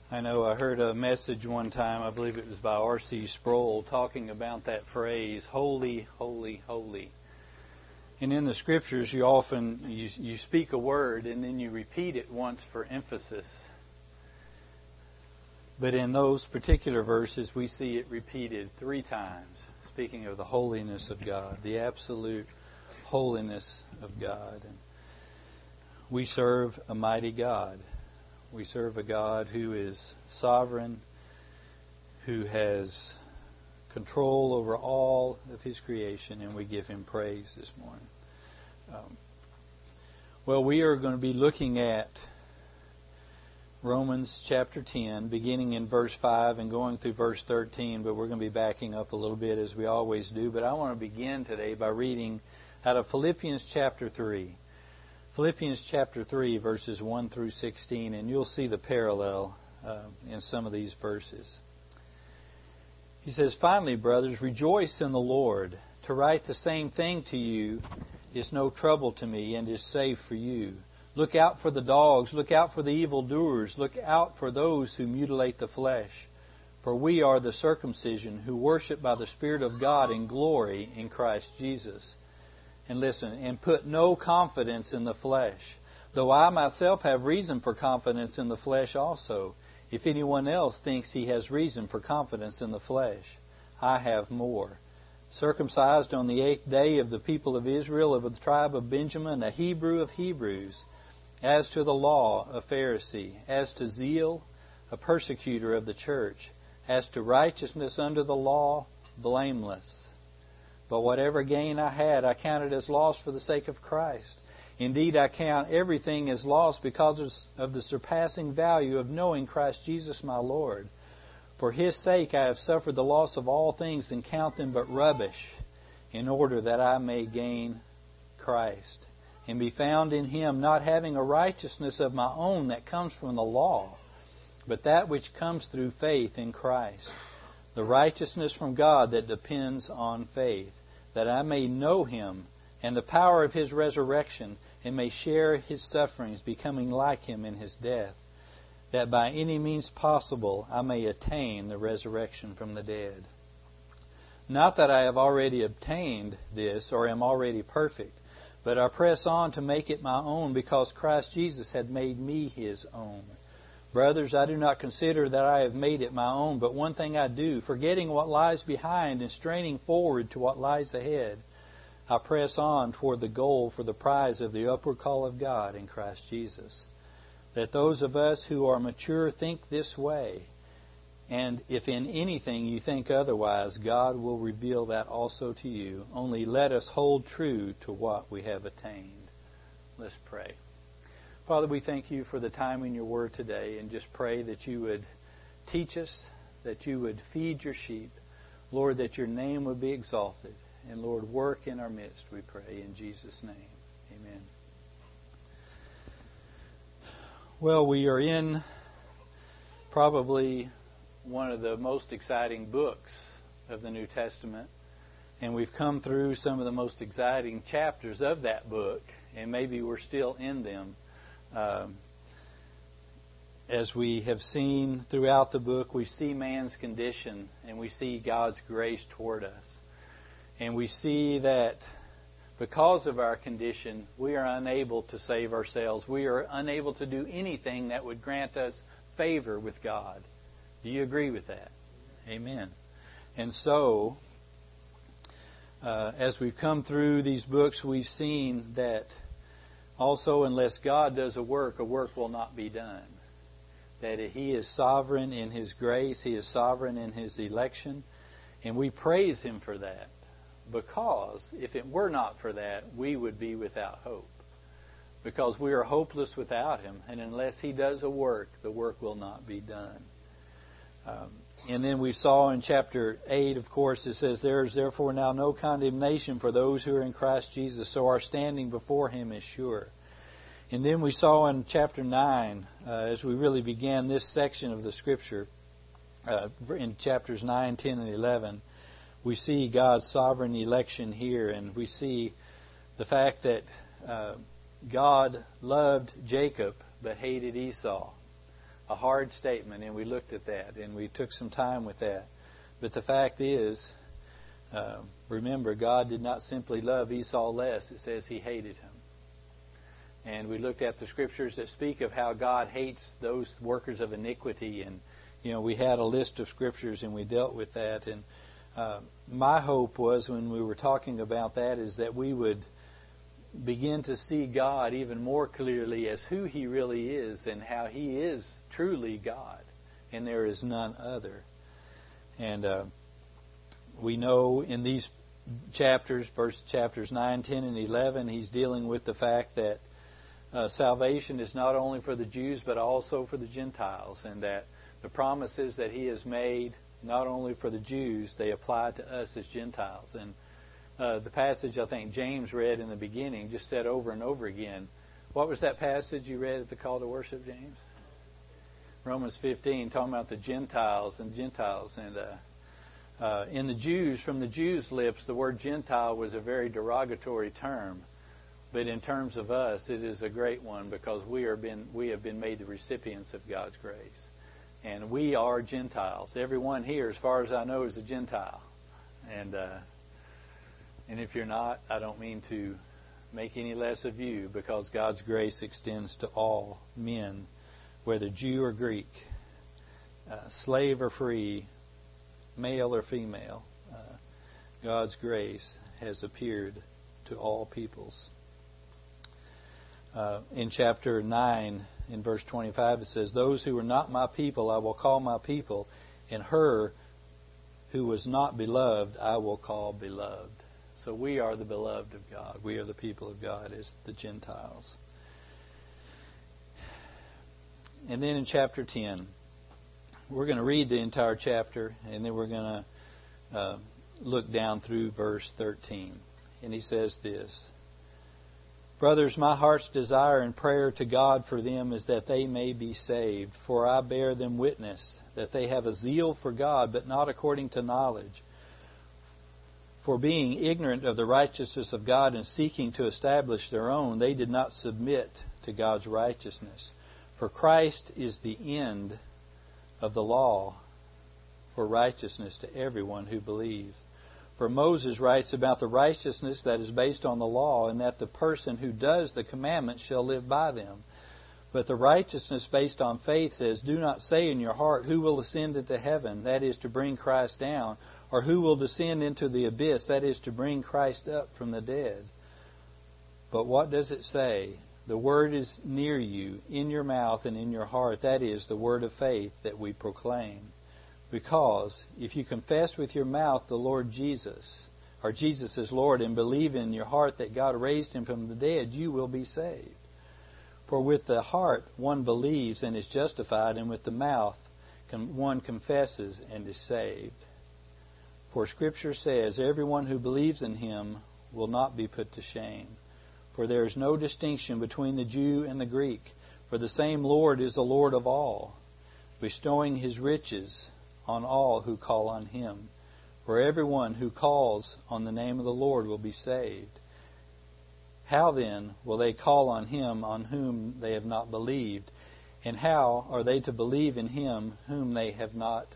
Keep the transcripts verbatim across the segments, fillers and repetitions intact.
I know I heard a message one time, I believe it was by R C Sproul, talking about that phrase, holy, holy, holy. And in the Scriptures, you often, you, you speak a word and then you repeat it once for emphasis. But in those particular verses, we see it repeated three times, speaking of the holiness of God, the absolute holiness of God. And we serve a mighty God. We serve a God who is sovereign, who has control over all of His creation, and we give Him praise this morning. Um, well, we are going to be looking at Romans chapter ten, beginning in verse five and going through verse thirteen, but we're going to be backing up a little bit as we always do. But I want to begin today by reading out of Philippians chapter three. Philippians chapter three, verses one through sixteen, and you'll see the parallel uh, in some of these verses. He says, "Finally, brothers, rejoice in the Lord. To write the same thing to you is no trouble to me and is safe for you. Look out for the dogs, look out for the evildoers, look out for those who mutilate the flesh. For we are the circumcision who worship by the Spirit of God in glory in Christ Jesus. And listen, and put no confidence in the flesh, though I myself have reason for confidence in the flesh also. If anyone else thinks he has reason for confidence in the flesh, I have more. Circumcised on the eighth day of the people of Israel, of the tribe of Benjamin, a Hebrew of Hebrews, as to the law, a Pharisee, as to zeal, a persecutor of the church, as to righteousness under the law, blameless. But whatever gain I had, I counted as loss for the sake of Christ. Indeed, I count everything as loss because of the surpassing value of knowing Christ Jesus my Lord. For His sake I have suffered the loss of all things and count them but rubbish, in order that I may gain Christ, and be found in Him, not having a righteousness of my own that comes from the law, but that which comes through faith in Christ, the righteousness from God that depends on faith, that I may know Him and the power of His resurrection, and may share His sufferings, becoming like Him in His death, that by any means possible I may attain the resurrection from the dead. Not that I have already obtained this or am already perfect, but I press on to make it my own, because Christ Jesus had made me His own. Brothers, I do not consider that I have made it my own, but one thing I do, forgetting what lies behind and straining forward to what lies ahead, I press on toward the goal for the prize of the upward call of God in Christ Jesus. Let those of us who are mature think this way, and if in anything you think otherwise, God will reveal that also to you. Only let us hold true to what we have attained." Let's pray. Father, we thank You for the time in Your Word today, and just pray that You would teach us, that You would feed Your sheep. Lord, that Your name would be exalted. And Lord, work in our midst, we pray, in Jesus' name. Amen. Well, we are in probably one of the most exciting books of the New Testament. And we've come through some of the most exciting chapters of that book, and maybe we're still in them. Um, as we have seen throughout the book, we see man's condition and we see God's grace toward us. And we see that because of our condition, we are unable to save ourselves. We are unable to do anything that would grant us favor with God. Do you agree with that? Amen. And so, uh, as we've come through these books, we've seen that also, unless God does a work, a work will not be done. That He is sovereign in His grace. He is sovereign in His election. And we praise Him for that. Because if it were not for that, we would be without hope. Because we are hopeless without Him. And unless He does a work, the work will not be done. Um, and then we saw in chapter eight, of course, it says, "There is therefore now no condemnation for those who are in Christ Jesus, so our standing before Him is sure." And then we saw in chapter nine, uh, as we really began this section of the Scripture, uh, in chapters nine, ten, and eleven, we see God's sovereign election here, and we see the fact that uh, God loved Jacob but hated Esau. a hard statement, and we looked at that, and we took some time with that. But the fact is, uh, remember, God did not simply love Esau less. It says He hated him. And we looked at the scriptures that speak of how God hates those workers of iniquity. And, you know, we had a list of scriptures, and we dealt with that. And uh, my hope was, when we were talking about that, is that we would begin to see God even more clearly as who He really is, and how He is truly God, and there is none other. And uh, we know in these chapters, verse chapters nine, ten, and eleven, He's dealing with the fact that uh, salvation is not only for the Jews but also for the Gentiles, and that the promises that He has made not only for the Jews, they apply to us as Gentiles. And Uh, the passage I think James read in the beginning just said over and over again. What was that passage you read at the call to worship, James? Romans fifteen, talking about the Gentiles and Gentiles. And uh, uh, in the Jews, from the Jews' lips, the word Gentile was a very derogatory term. But in terms of us, it is a great one, because we are been we have been made the recipients of God's grace. And we are Gentiles. Everyone here, as far as I know, is a Gentile. And uh, And if you're not, I don't mean to make any less of you, because God's grace extends to all men, whether Jew or Greek, uh, slave or free, male or female. Uh, God's grace has appeared to all peoples. Uh, in chapter nine, in verse twenty-five, it says, "Those who are not my people I will call my people, and her who was not beloved I will call beloved." So we are the beloved of God. We are the people of God as the Gentiles. And then in chapter ten, we're going to read the entire chapter, and then we're going to uh, look down through verse thirteen. And he says this: "Brothers, my heart's desire and prayer to God for them is that they may be saved. For I bear them witness that they have a zeal for God, but not according to knowledge. For being ignorant of the righteousness of God and seeking to establish their own, they did not submit to God's righteousness. For Christ is the end of the law for righteousness to everyone who believes. For Moses writes about the righteousness that is based on the law, and that the person who does the commandments shall live by them. But the righteousness based on faith says, 'Do not say in your heart, who will ascend into heaven,' that is to bring Christ down, or who will descend into the abyss, that is to bring Christ up from the dead. But what does it say? The word is near you, in your mouth and in your heart, that is the word of faith that we proclaim. Because if you confess with your mouth the Lord Jesus, or Jesus is Lord, and believe in your heart that God raised Him from the dead, you will be saved. For with the heart one believes and is justified, and with the mouth one confesses and is saved. For Scripture says, everyone who believes in Him will not be put to shame. For there is no distinction between the Jew and the Greek, for the same Lord is the Lord of all, bestowing His riches on all who call on Him. For everyone who calls on the name of the Lord will be saved. How then will they call on Him on whom they have not believed? And how are they to believe in Him whom they have not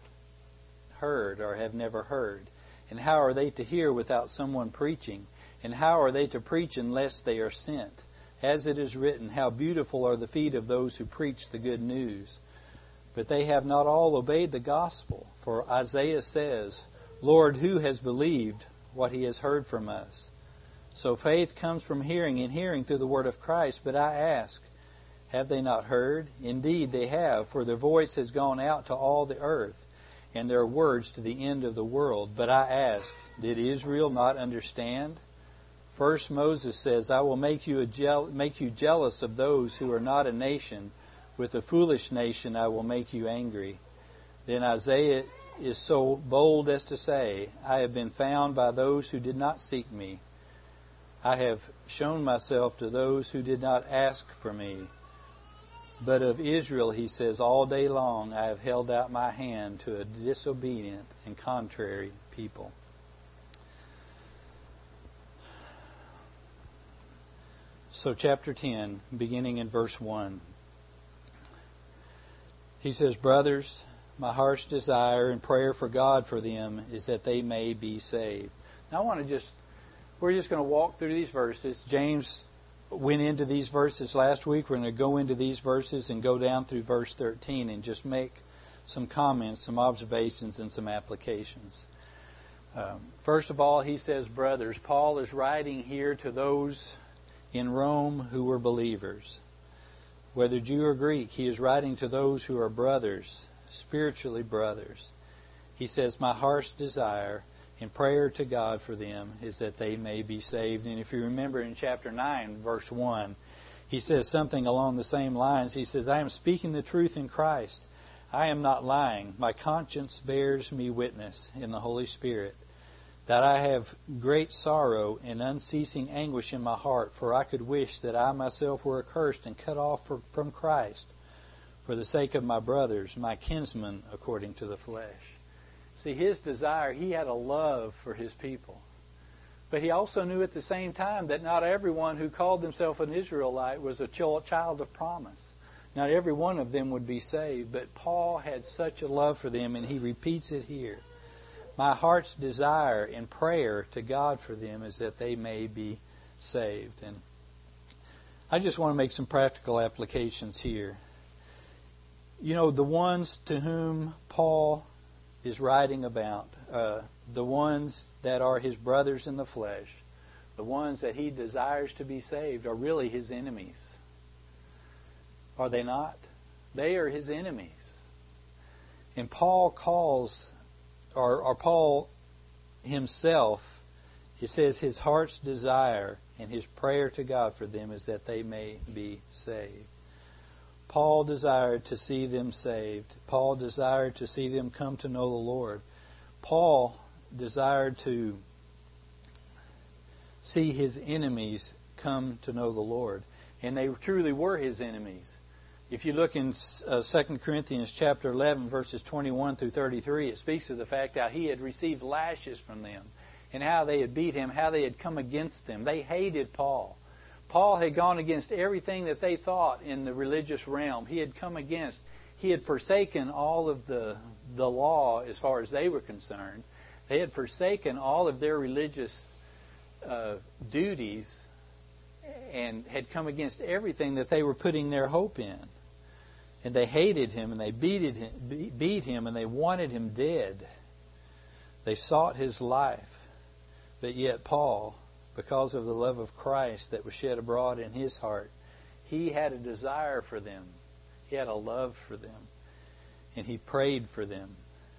heard or have never heard? And how are they to hear without someone preaching? And how are they to preach unless they are sent? As it is written, how beautiful are the feet of those who preach the good news. But they have not all obeyed the gospel. For Isaiah says, Lord, who has believed what he has heard from us? So faith comes from hearing, and hearing through the word of Christ. But I ask, have they not heard? Indeed they have, for their voice has gone out to all the earth, and their words to the end of the world. But I ask, did Israel not understand? First Moses says, I will make you, a je- make you jealous of those who are not a nation. With a foolish nation I will make you angry. Then Isaiah is so bold as to say, I have been found by those who did not seek me. I have shown myself to those who did not ask for me. But of Israel, he says, all day long I have held out my hand to a disobedient and contrary people. So chapter ten, beginning in verse one. He says, brothers, my heart's desire and prayer for God for them is that they may be saved. Now I want to just, we're just going to walk through these verses. James went into these verses last week. We're going to go into these verses and go down through verse thirteen and just make some comments, some observations, and some applications. Um, first of all, he says, brothers. Paul is writing here to those in Rome who were believers. Whether Jew or Greek, he is writing to those who are brothers, spiritually brothers. He says, my heart's desire and prayer to God for them is that they may be saved. And if you remember in chapter nine, verse one, he says something along the same lines. He says, I am speaking the truth in Christ. I am not lying. My conscience bears me witness in the Holy Spirit that I have great sorrow and unceasing anguish in my heart, for I could wish that I myself were accursed and cut off from Christ for the sake of my brothers, my kinsmen according to the flesh. See, his desire, he had a love for his people. But he also knew at the same time that not everyone who called himself an Israelite was a child of promise. Not every one of them would be saved. But Paul had such a love for them, and he repeats it here. My heart's desire and prayer to God for them is that they may be saved. And I just want to make some practical applications here. You know, the ones to whom Paul is writing about, uh, the ones that are his brothers in the flesh, the ones that he desires to be saved, are really his enemies. Are they not? They are his enemies. And Paul calls, or, or Paul himself, he says his heart's desire and his prayer to God for them is that they may be saved. Paul desired to see them saved. Paul desired to see them come to know the Lord. Paul desired to see his enemies come to know the Lord. And they truly were his enemies. If you look in uh, Second Corinthians chapter eleven, verses twenty-one through thirty-three, it speaks of the fact how he had received lashes from them and how they had beat him, how they had come against them. They hated Paul. Paul had gone against everything that they thought in the religious realm. He had come against, he had forsaken all of the, the law as far as they were concerned. They had forsaken all of their religious uh, duties and had come against everything that they were putting their hope in. And they hated him, and they beat him, beat him, and they wanted him dead. They sought his life. But yet Paul, because of the love of Christ that was shed abroad in his heart, he had a desire for them. He had a love for them. And he prayed for them.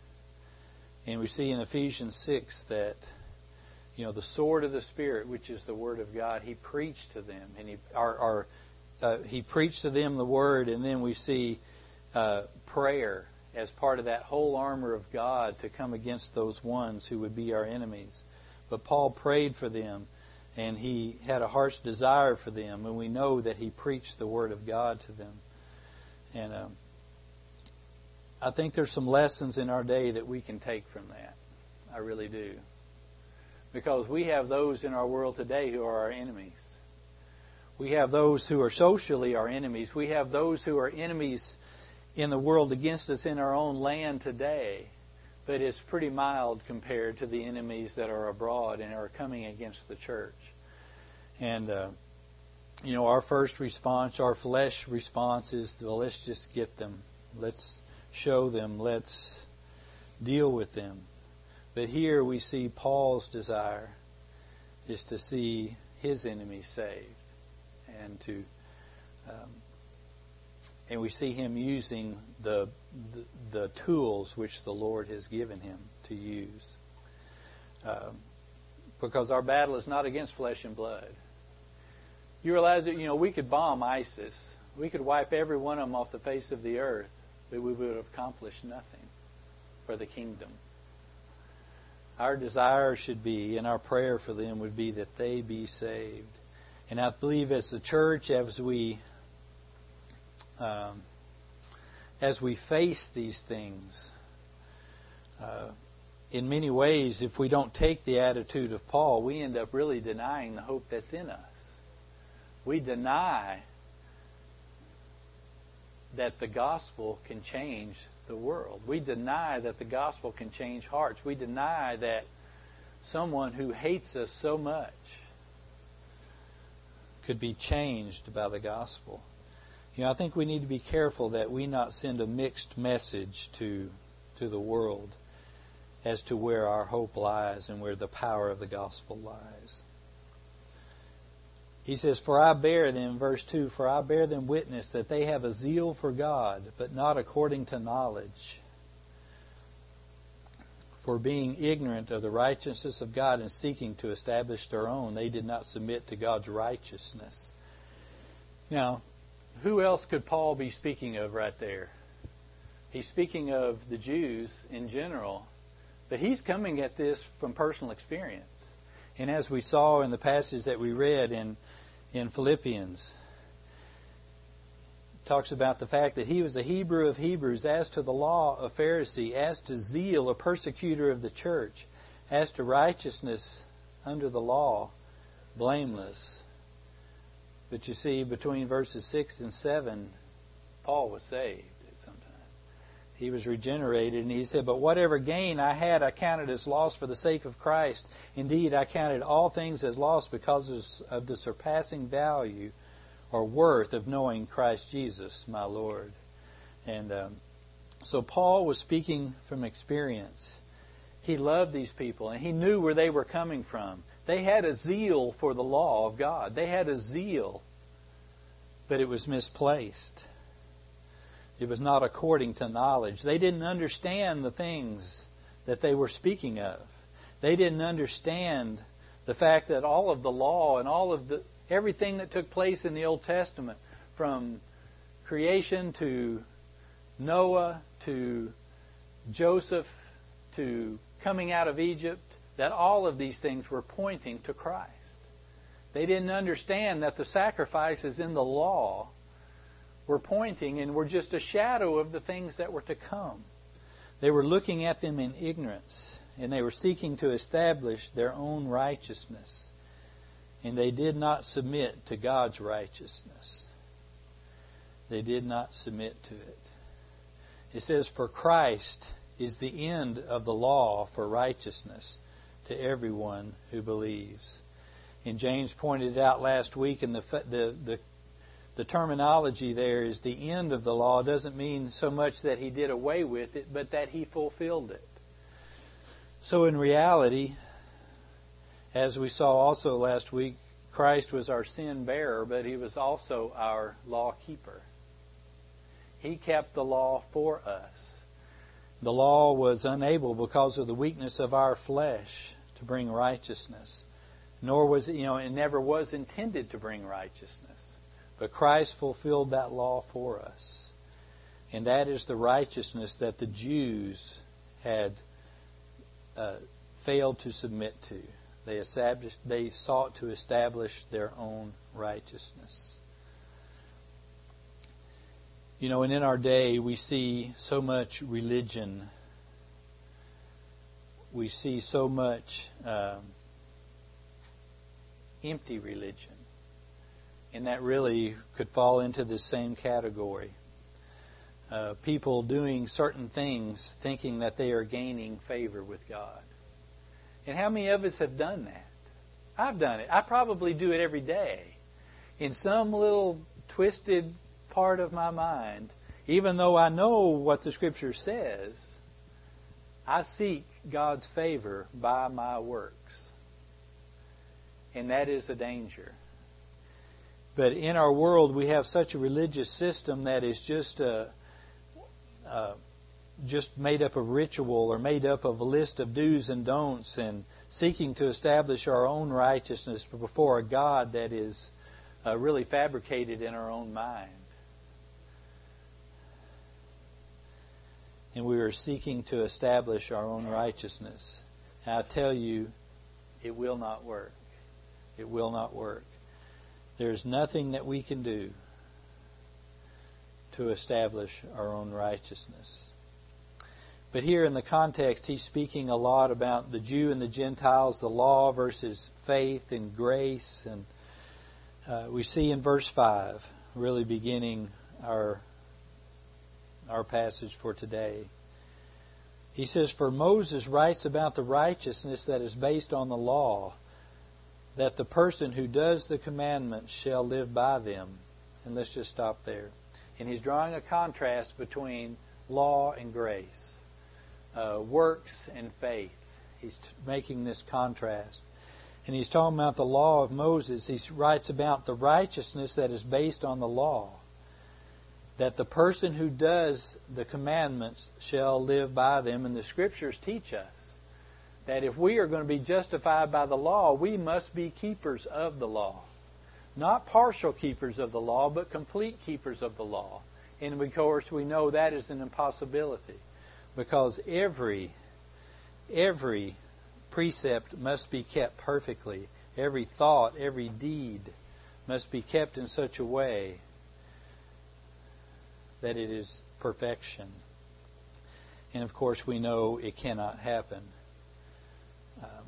And we see in Ephesians six that, you know, the sword of the Spirit, which is the Word of God, he preached to them. And he, or, or, uh, he preached to them the Word, and then we see uh, prayer as part of that whole armor of God to come against those ones who would be our enemies. But Paul prayed for them. And he had a heart's desire for them. And we know that he preached the Word of God to them. And um, I think there's some lessons in our day that we can take from that. I really do. Because we have those in our world today who are our enemies. We have those who are socially our enemies. We have those who are enemies in the world against us in our own land today. But it's pretty mild compared to the enemies that are abroad and are coming against the church. And, uh, you know, our first response, our flesh response is, well, let's just get them. Let's show them. Let's deal with them. But here we see Paul's desire is to see his enemies saved. And to... Um, And we see him using the, the the tools which the Lord has given him to use. Um, because our battle is not against flesh and blood. You realize that, you know, we could bomb ISIS. We could wipe every one of them off the face of the earth, but we would have accomplished nothing for the kingdom. Our desire should be, and our prayer for them would be, that they be saved. And I believe as the church, as we... Um, as we face these things, uh, in many ways, if we don't take the attitude of Paul, we end up really denying the hope that's in us. We deny that the gospel can change the world. We deny that the gospel can change hearts. We deny that someone who hates us so much could be changed by the gospel. You know, I think we need to be careful that we not send a mixed message to to the world as to where our hope lies and where the power of the gospel lies. He says, "For I bear them," verse two, "for I bear them witness that they have a zeal for God, but not according to knowledge. For being ignorant of the righteousness of God and seeking to establish their own, they did not submit to God's righteousness." Now, who else could Paul be speaking of right there? He's speaking of the Jews in general, but he's coming at this from personal experience. And as we saw in the passage that we read in, in Philippians, it talks about the fact that he was a Hebrew of Hebrews, as to the law, a Pharisee, as to zeal, a persecutor of the church, as to righteousness under the law, blameless. But you see, between verses six and seven, Paul was saved at some time. He was regenerated, and he said, "But whatever gain I had, I counted as loss for the sake of Christ. Indeed, I counted all things as loss because of the surpassing value or worth of knowing Christ Jesus, my Lord." And um, so Paul was speaking from experience. He loved these people, and he knew where they were coming from. They had a zeal for the law of God. They had a zeal, but it was misplaced. It was not according to knowledge. They didn't understand the things that they were speaking of. They didn't understand the fact that all of the law and all of the everything that took place in the Old Testament, from creation to Noah to Joseph to coming out of Egypt, that all of these things were pointing to Christ. They didn't understand that the sacrifices in the law were pointing and were just a shadow of the things that were to come. They were looking at them in ignorance, and they were seeking to establish their own righteousness. And they did not submit to God's righteousness. They did not submit to it. It says, "For Christ is the end of the law for righteousness to everyone who believes." And James pointed out last week, and the, the the the terminology there is the end of the law doesn't mean so much that he did away with it, but that he fulfilled it. So in reality, as we saw also last week, Christ was our sin bearer, but he was also our law keeper. He kept the law for us. The law was unable, because of the weakness of our flesh, to bring righteousness. Nor was it, you know, it never was intended to bring righteousness. But Christ fulfilled that law for us. And that is the righteousness that the Jews had uh, failed to submit to. They established, they sought to establish their own righteousness. You know, and in our day we see so much religion. We see so much um, empty religion. And that really could fall into the same category. Uh, people doing certain things thinking that they are gaining favor with God. And how many of us have done that? I've done it. I probably do it every day. In some little twisted part of my mind, even though I know what the Scripture says, I seek God's favor by my works. And that is a danger. But in our world, we have such a religious system that is just a, a just made up of ritual, or made up of a list of do's and don'ts, and seeking to establish our own righteousness before a God that is uh, really fabricated in our own mind. And we are seeking to establish our own righteousness. And I tell you, it will not work. It will not work. There's nothing that we can do to establish our own righteousness. But here in the context, he's speaking a lot about the Jew and the Gentiles, the law versus faith and grace. And uh, we see in verse five, really beginning our our passage for today. He says, "For Moses writes about the righteousness that is based on the law, that the person who does the commandments shall live by them." And let's just stop there. And he's drawing a contrast between law and grace, uh, works and faith. He's t- making this contrast. And he's talking about the law of Moses. He writes about the righteousness that is based on the law, that the person who does the commandments shall live by them. And the Scriptures teach us that if we are going to be justified by the law, we must be keepers of the law. Not partial keepers of the law, but complete keepers of the law. And of course, we know that is an impossibility, because every, every precept must be kept perfectly. Every thought, every deed must be kept in such a way that it is perfection. And of course, we know it cannot happen. Um,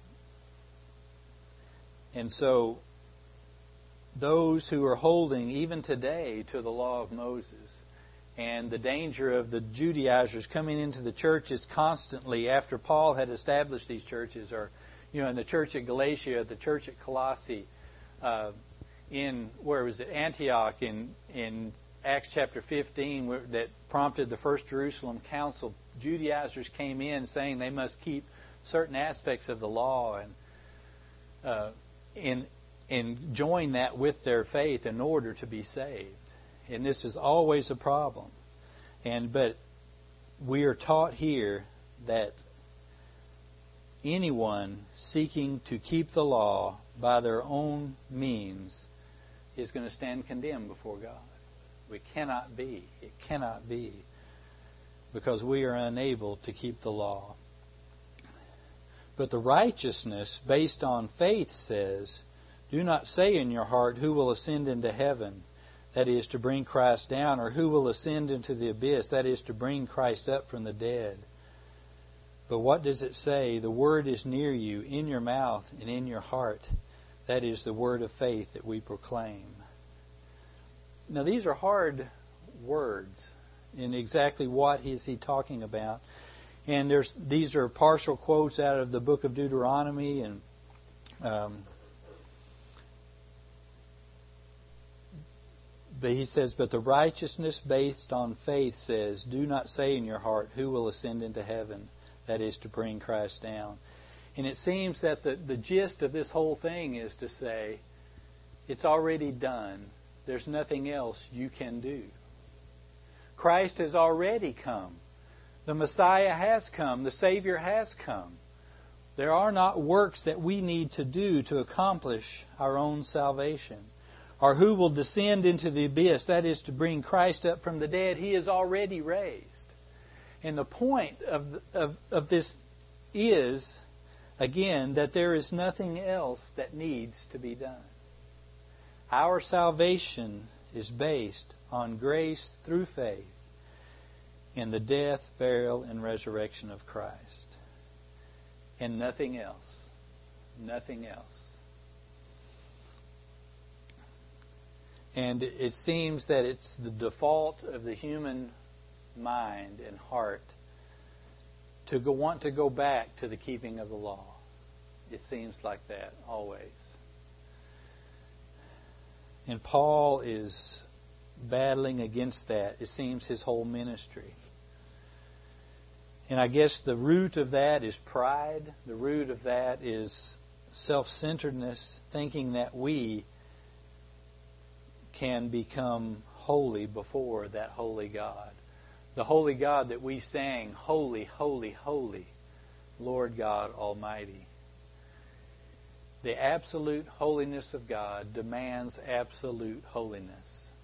and so, those who are holding, even today, to the law of Moses, and the danger of the Judaizers coming into the churches constantly after Paul had established these churches, or, you know, in the church at Galatia, the church at Colossae, uh, in, where was it, Antioch, in, in Acts chapter fifteen, where, that prompted the First Jerusalem Council. Judaizers came in saying they must keep certain aspects of the law and uh, in and join that with their faith in order to be saved. And this is always a problem. And but we are taught here that anyone seeking to keep the law by their own means is going to stand condemned before God. We cannot be. It cannot be. Because we are unable to keep the law. But the righteousness based on faith says, "Do not say in your heart, who will ascend into heaven?" That is, to bring Christ down. Or who will ascend into the abyss? That is, to bring Christ up from the dead. But what does it say? The word is near you, in your mouth and in your heart. That is the word of faith that we proclaim. Now, these are hard words. And exactly what is he talking about? And there's these are partial quotes out of the book of Deuteronomy, and um, but he says, "But the righteousness based on faith says, do not say in your heart, who will ascend into heaven?" That is, to bring Christ down. And it seems that the, the gist of this whole thing is to say, it's already done. There's nothing else you can do. Christ has already come. The Messiah has come. The Savior has come. There are not works that we need to do to accomplish our own salvation. Or who will descend into the abyss? That is, to bring Christ up from the dead. He is already raised. And the point of, of, of this is, again, that there is nothing else that needs to be done. Our salvation is based on grace through faith in the death, burial, and resurrection of Christ. And nothing else. Nothing else. And it seems that it's the default of the human mind and heart to go, want to go back to the keeping of the law. It seems like that always. And Paul is battling against that. It seems his whole ministry. And I guess the root of that is pride. The root of that is self-centeredness, thinking that we can become holy before that holy God. The holy God that we sang, "Holy, holy, holy, Lord God Almighty." The absolute holiness of God demands absolute holiness.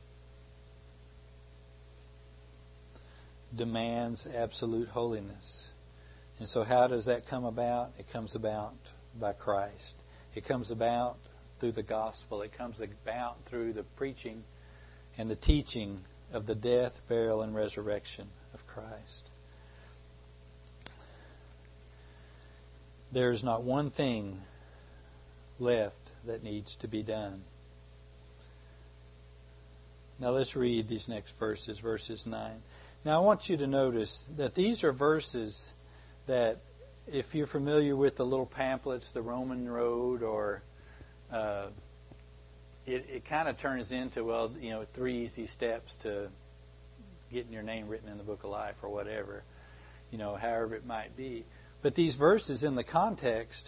Demands absolute holiness. And so how does that come about? It comes about by Christ. It comes about through the gospel. It comes about through the preaching and the teaching of the death, burial, and resurrection of Christ. There is not one thing left that needs to be done. Now let's read these next verses, verses nine. Now I want you to notice that these are verses that, if you're familiar with the little pamphlets, the Roman Road, or uh, it, it kind of turns into, well, you know, three easy steps to getting your name written in the book of life, or whatever, you know, however it might be. But these verses in the context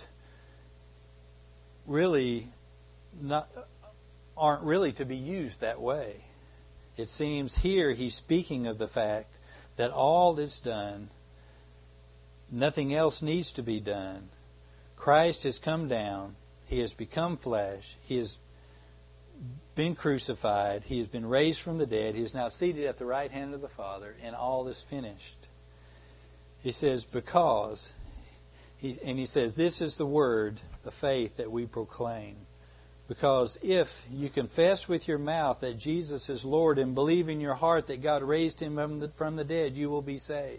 really not, aren't really to be used that way. It seems here he's speaking of the fact that all is done. Nothing else needs to be done. Christ has come down. He has become flesh. He has been crucified. He has been raised from the dead. He is now seated at the right hand of the Father, and all is finished. He says, because, he, and he says, this is the word of faith that we proclaim. Because if you confess with your mouth that Jesus is Lord and believe in your heart that God raised Him from the, from the dead, you will be saved.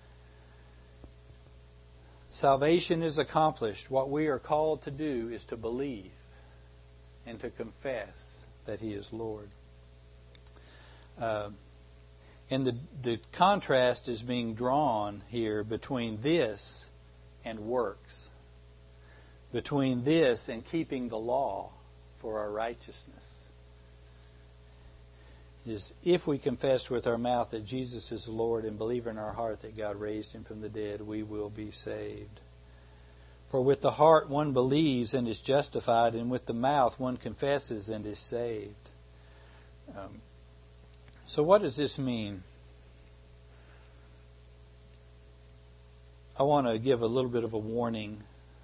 Salvation is accomplished. What we are called to do is to believe and to confess that He is Lord. Uh, and the, the contrast is being drawn here between this and works. Between this and keeping the law for our righteousness. Is if we confess with our mouth that Jesus is the Lord and believe in our heart that God raised Him from the dead, we will be saved. For with the heart one believes and is justified, and with the mouth one confesses and is saved. Um, so what does this mean? I want to give a little bit of a warning.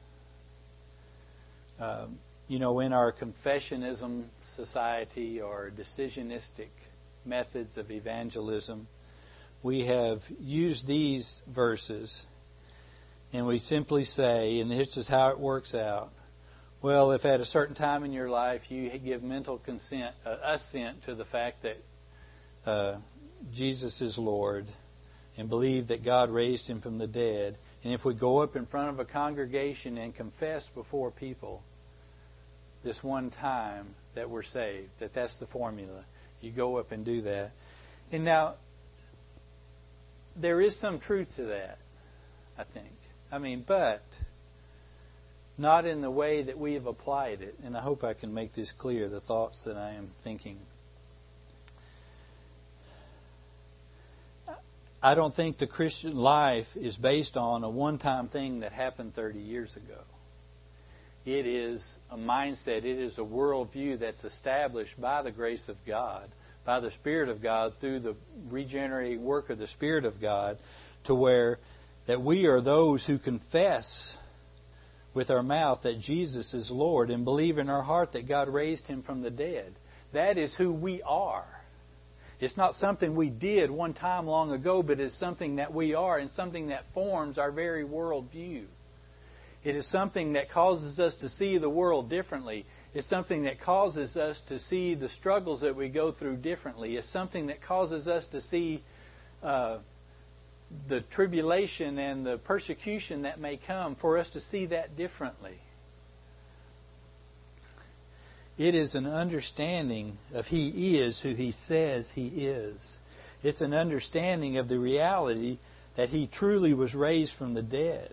Um, You know, in our confessionism society or decisionistic methods of evangelism, we have used these verses and we simply say, and this is how it works out, well, if at a certain time in your life you give mental consent, uh, assent to the fact that uh, Jesus is Lord and believe that God raised Him from the dead, and if we go up in front of a congregation and confess before people, this one time that we're saved, that that's the formula. You go up and do that. And now, there is some truth to that, I think. I mean, but not in the way that we have applied it. And I hope I can make this clear, the thoughts that I am thinking. I don't think the Christian life is based on a one-time thing that happened thirty years ago. It is a mindset, it is a worldview that's established by the grace of God, by the Spirit of God, through the regenerating work of the Spirit of God, to where that we are those who confess with our mouth that Jesus is Lord and believe in our heart that God raised Him from the dead. That is who we are. It's not something we did one time long ago, but it's something that we are and something that forms our very worldview. It is something that causes us to see the world differently. It's something that causes us to see the struggles that we go through differently. It's something that causes us to see uh, the tribulation and the persecution that may come, for us to see that differently. It is an understanding of He is who He says He is. It's an understanding of the reality that He truly was raised from the dead.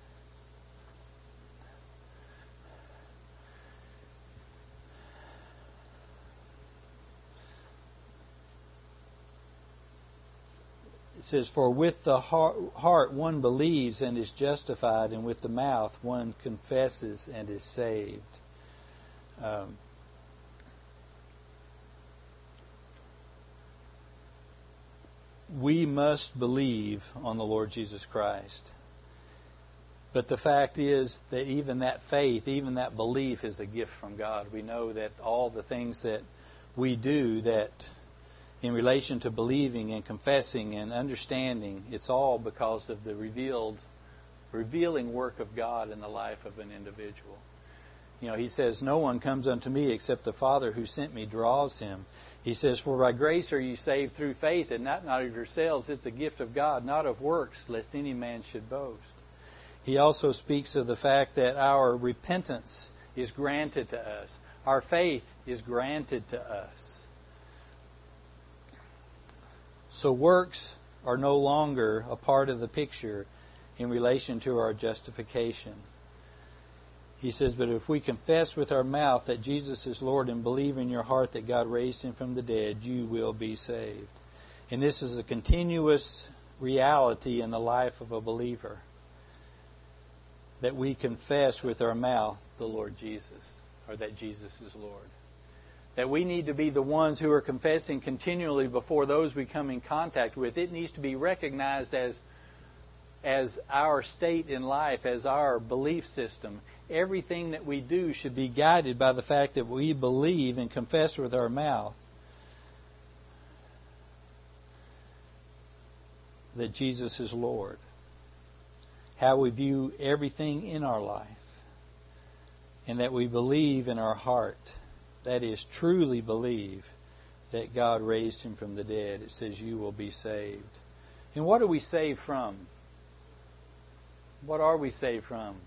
It says, for with the heart one believes and is justified, and with the mouth one confesses and is saved. Um, we must believe on the Lord Jesus Christ. But the fact is that even that faith, even that belief is a gift from God. We know that all the things that we do that in relation to believing and confessing and understanding, it's all because of the revealed, revealing work of God in the life of an individual. You know, He says, no one comes unto me except the Father who sent me draws him. He says, for by grace are you saved through faith, and that not of yourselves. It's a gift of God, not of works, lest any man should boast. He also speaks of the fact that our repentance is granted to us. Our faith is granted to us. So works are no longer a part of the picture in relation to our justification. He says, but if we confess with our mouth that Jesus is Lord and believe in your heart that God raised him from the dead, you will be saved. And this is a continuous reality in the life of a believer, that we confess with our mouth the Lord Jesus, or that Jesus is Lord. That we need to be the ones who are confessing continually before those we come in contact with. It needs to be recognized as as our state in life, as our belief system. Everything that we do should be guided by the fact that we believe and confess with our mouth that Jesus is Lord. How we view everything in our life. And that we believe in our heart, that is, truly believe that God raised him from the dead. It says you will be saved. And what are we saved from? What are we saved from?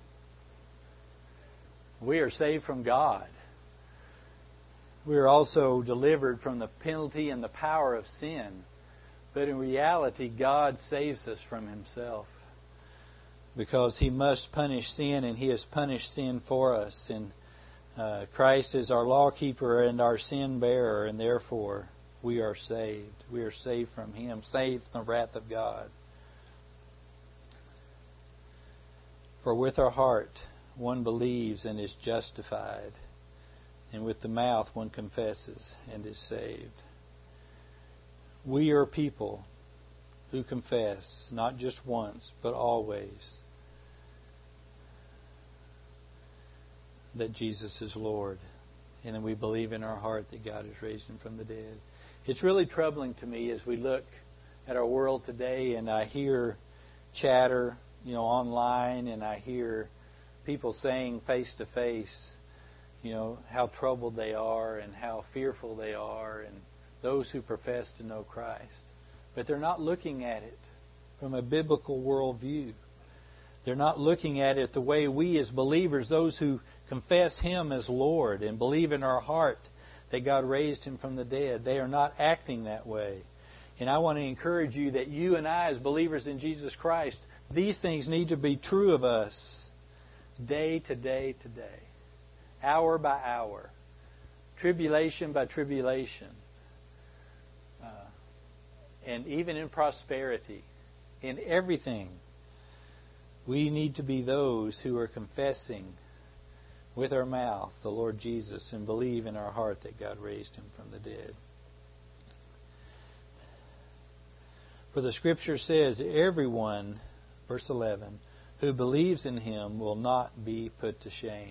We are saved from God. We are also delivered from the penalty and the power of sin. But in reality, God saves us from himself. Because he must punish sin, and he has punished sin for us. And uh, Christ is our lawkeeper and our sin bearer, and therefore we are saved. We are saved from him, saved from the wrath of God. For with our heart one believes and is justified, and with the mouth one confesses and is saved. We are people who confess, not just once, but always, that Jesus is Lord. And then we believe in our heart that God has raised him from the dead. It's really troubling to me as we look at our world today, and I hear chatter, you know, online, and I hear people saying face to face, you know, how troubled they are and how fearful they are, and those who profess to know Christ. But they're not looking at it from a biblical worldview. They're not looking at it the way we as believers, those who confess him as Lord and believe in our heart that God raised him from the dead, they are not acting that way. And I want to encourage you that you and I as believers in Jesus Christ, these things need to be true of us day to day to day, hour by hour, tribulation by tribulation, uh, and even in prosperity, in everything. We need to be those who are confessing with our mouth the Lord Jesus and believe in our heart that God raised him from the dead. For the Scripture says, everyone, verse eleven, who believes in him will not be put to shame.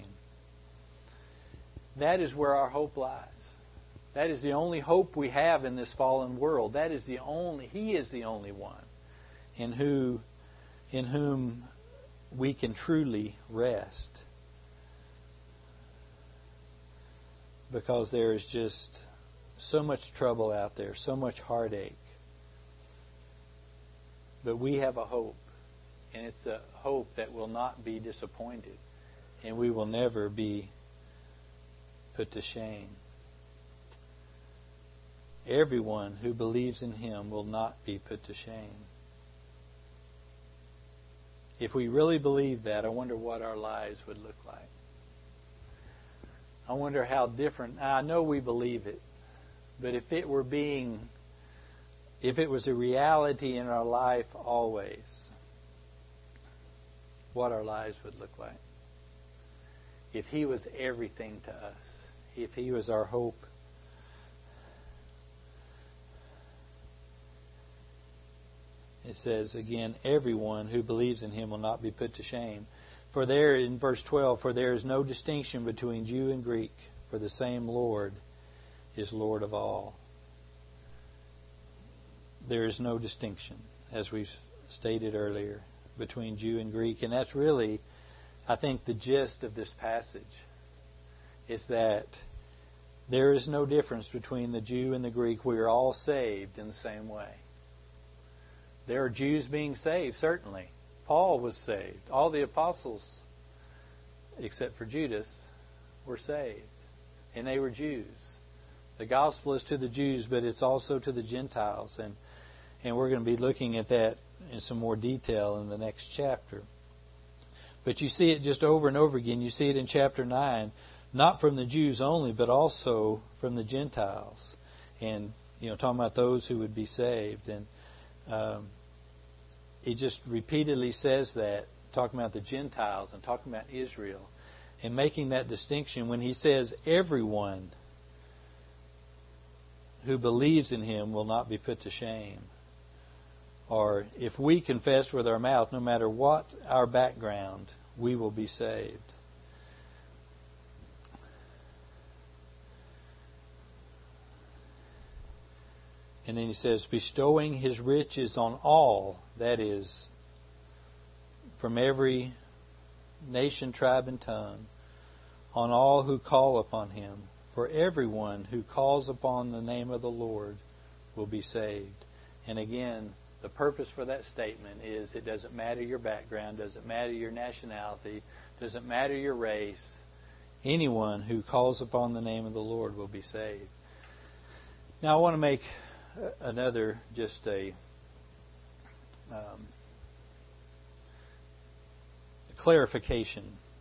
That is where our hope lies. That is the only hope we have in this fallen world. That is the only, he is the only one in who, in whom we can truly rest. Because there is just so much trouble out there, so much heartache. But we have a hope, and it's a hope that will not be disappointed, and we will never be put to shame. Everyone who believes in him will not be put to shame. If we really believe that, I wonder what our lives would look like. I wonder how different. I know we believe it, but if it were being, if it was a reality in our life always, what our lives would look like. If he was everything to us, if he was our hope. It says again, everyone who believes in him will not be put to shame. For there, in verse twelve, for there is no distinction between Jew and Greek, for the same Lord is Lord of all. There is no distinction, as we stated earlier, between Jew and Greek. And that's really, I think, the gist of this passage, is that there is no difference between the Jew and the Greek. We are all saved in the same way. There are Jews being saved, certainly. Paul was saved. All the apostles, except for Judas, were saved. And they were Jews. The gospel is to the Jews, but it's also to the Gentiles. And And we're going to be looking at that in some more detail in the next chapter. But you see it just over and over again. You see it in chapter nine, not from the Jews only, but also from the Gentiles. And, you know, talking about those who would be saved. And um, he just repeatedly says that, talking about the Gentiles and talking about Israel, and making that distinction when he says everyone who believes in him will not be put to shame. Or if we confess with our mouth, no matter what our background, we will be saved. And then he says, bestowing his riches on all, that is, from every nation, tribe, and tongue, on all who call upon him. For everyone who calls upon the name of the Lord will be saved. And again, the purpose for that statement is it doesn't matter your background, doesn't matter your nationality, doesn't matter your race. Anyone who calls upon the name of the Lord will be saved. Now I want to make another, just a, um, a clarification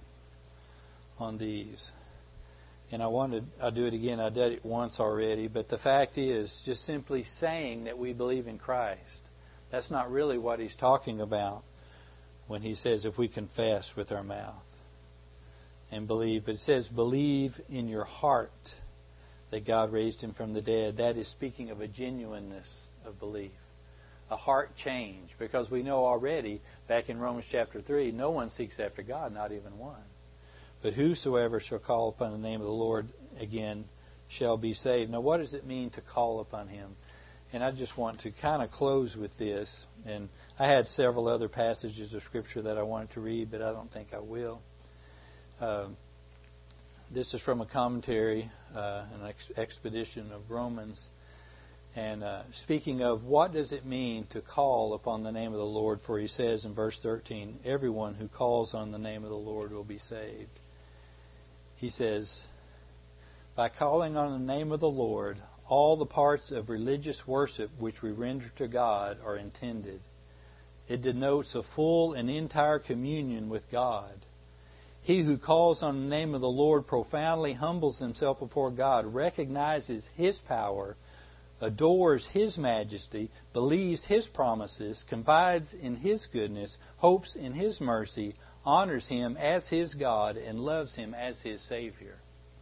on these. And I wanted, I'll do it again, I did it once already, but the fact is, just simply saying that we believe in Christ, that's not really what he's talking about when he says if we confess with our mouth and believe. But it says believe in your heart that God raised him from the dead. That is speaking of a genuineness of belief, a heart change. Because we know already, back in Romans chapter three, no one seeks after God, not even one. But whosoever shall call upon the name of the Lord, again, shall be saved. Now, what does it mean to call upon him? And I just want to kind of close with this. And I had several other passages of Scripture that I wanted to read, but I don't think I will. Uh, this is from a commentary, uh, an ex- expedition of Romans. And uh, speaking of what does it mean to call upon the name of the Lord, for he says in verse thirteen, everyone who calls on the name of the Lord will be saved. He says, by calling on the name of the Lord, all the parts of religious worship which we render to God are intended. It denotes a full and entire communion with God. He who calls on the name of the Lord profoundly humbles himself before God, recognizes his power, adores his majesty, believes his promises, confides in his goodness, hopes in his mercy, honors him as his God, and loves him as his Savior.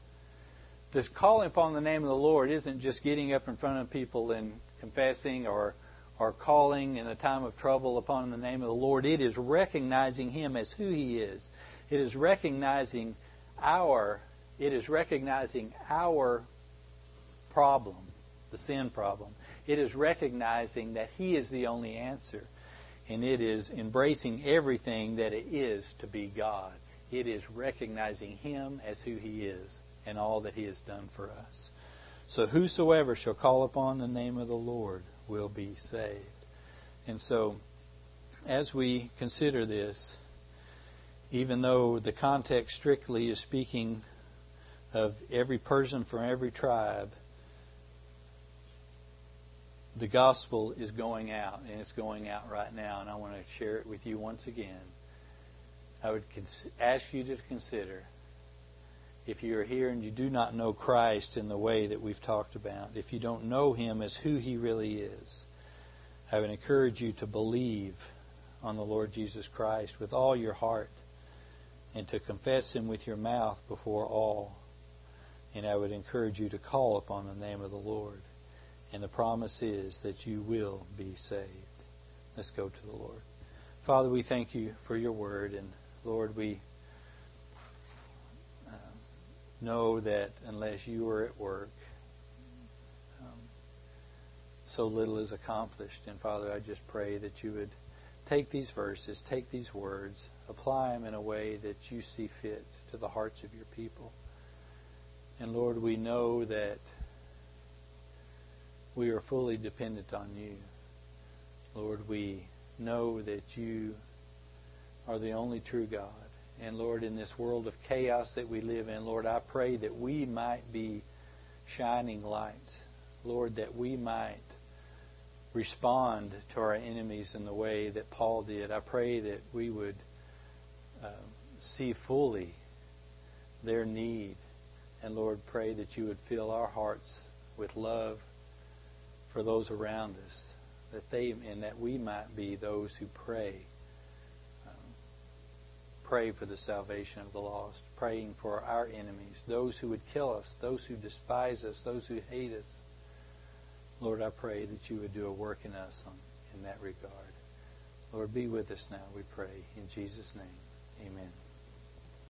This calling upon the name of the Lord isn't just getting up in front of people and confessing or or calling in a time of trouble upon the name of the Lord. It is recognizing him as who he is. It is recognizing our it is recognizing our problem, the sin problem. It is recognizing that he is the only answer. And it is embracing everything that it is to be God. It is recognizing him as who he is and all that he has done for us. So whosoever shall call upon the name of the Lord will be saved. And so, as we consider this, even though the context strictly is speaking of every person from every tribe, the gospel is going out, and it's going out right now, and I want to share it with you once again. I would cons- ask you to consider, if you're here and you do not know Christ in the way that we've talked about, if you don't know him as who he really is, I would encourage you to believe on the Lord Jesus Christ with all your heart and to confess him with your mouth before all. And I would encourage you to call upon the name of the Lord. And the promise is that you will be saved. Let's go to the Lord. Father, we thank you for your word. And Lord, we uh, know that unless you are at work, um, so little is accomplished. And Father, I just pray that you would take these verses, take these words, apply them in a way that you see fit to the hearts of your people. And Lord, we know that we are fully dependent on you. Lord, we know that you are the only true God. And Lord, in this world of chaos that we live in, Lord, I pray that we might be shining lights. Lord, that we might respond to our enemies in the way that Paul did. I pray that we would uh, see fully their need. And Lord, pray that you would fill our hearts with love for those around us, that they and that we might be those who pray. Um, pray for the salvation of the lost, praying for our enemies, those who would kill us, those who despise us, those who hate us. Lord, I pray that you would do a work in us on, in that regard. Lord, be with us now, we pray. In Jesus' name, amen.